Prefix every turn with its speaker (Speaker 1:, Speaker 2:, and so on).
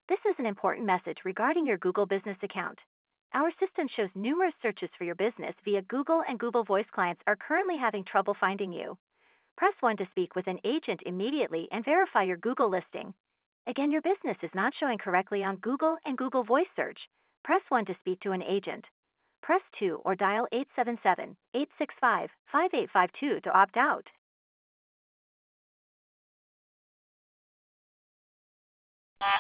Speaker 1: This is an important message regarding your Google Business account. Our system shows numerous searches for your business via Google, and Google Voice clients are currently having trouble finding you. Press 1 to speak with an agent immediately and verify your Google listing. Again, your business is not showing correctly on Google and Google Voice search. Press 1 to speak to an agent. Press 2 or dial 877-865-5852 to opt out.